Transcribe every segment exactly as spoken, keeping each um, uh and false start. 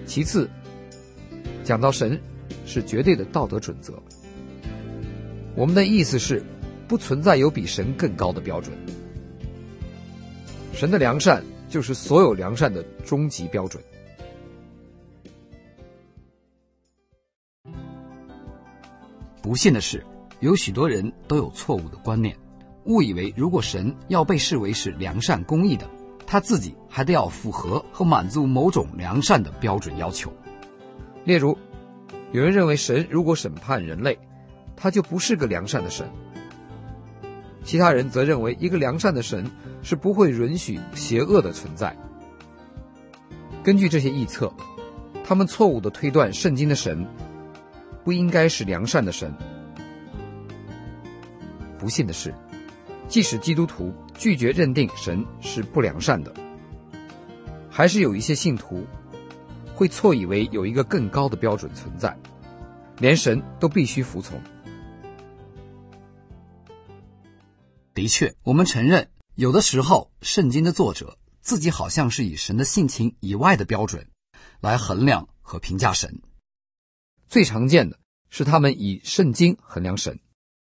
其次，讲到神是绝对的道德准则，我们的意思是不存在有比神更高的标准。神的良善就是所有良善的终极标准。 不幸的是，有许多人都有错误的观念，误以为如果神要被视为是良善公义的，他自己还得要符合和满足某种良善的标准要求。 例如，有人认为神如果审判人类，他就不是个良善的神；其他人则认为一个良善的神是不会允许邪恶的存在。根据这些臆测，他们错误地推断圣经的神不应该是良善的神。不幸的是，即使基督徒拒绝认定神是不良善的，还是有一些信徒会错以为有一个更高的标准存在，连神都必须服从。 的确，我们承认有的时候圣经的作者自己好像是以神的性情以外的标准来衡量和评价神。 最常见的是他们以圣经衡量神。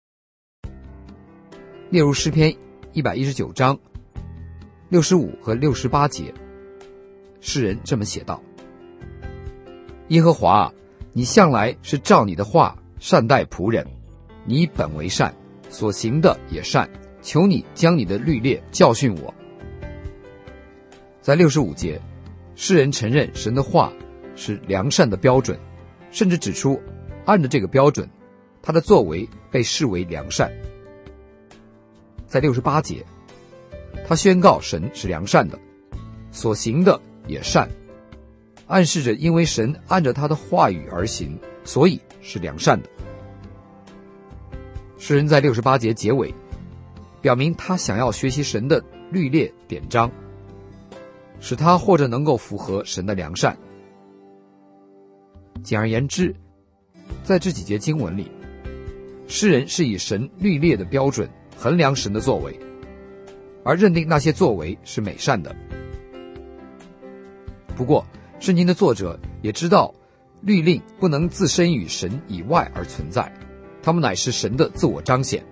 例如诗篇一百一十九章六十五和六十八节，诗人这么写道：耶和华啊，你向来是照你的话善待仆人，你本为善，所行的也善，求你将你的律例教训我。在六十五节，诗人承认神的话是良善的标准，甚至指出按照这个标准，他的作为被视为良善。在六十八节，他宣告神是良善的，所行的也善，暗示着因为神按照他的话语而行，所以是良善的。诗人在六十八节结尾表明他想要学习神的律例典章，使他或者能够符合神的良善。简而言之，在这几节经文里，诗人是以神律例的标准衡量神的作为，而认定那些作为是美善的。不过，圣经的作者也知道律令不能自身于神以外而存在，他们乃是神的自我彰显。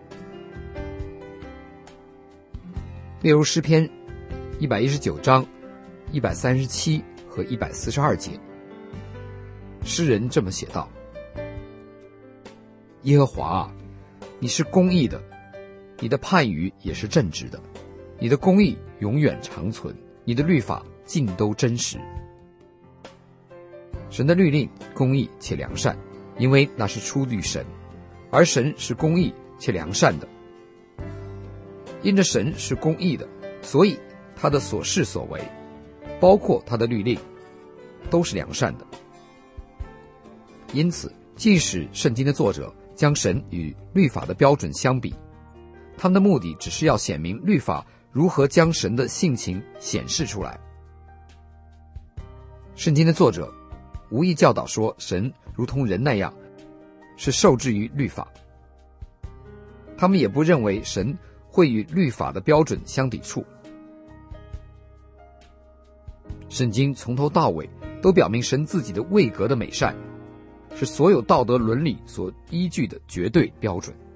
例如诗篇一百一十九章一百三十七和一百四十二节，诗人这么写道：耶和华啊，你是公义的，你的判语也是正直的，你的公义永远长存，你的律法尽都真实。神的律令公义且良善，因为那是出于神，而神是公义且良善的。因着神是公义的，所以他的所事所为，包括他的律令，都是良善的。因此，即使圣经的作者将神与律法的标准相比，他们的目的只是要显明律法如何将神的性情显示出来。圣经的作者无意教导说神如同人那样是受制于律法，他们也不认为神会与律法的标准相抵触。圣经从头到尾都表明神自己的位格的美善，是所有道德伦理所依据的绝对标准。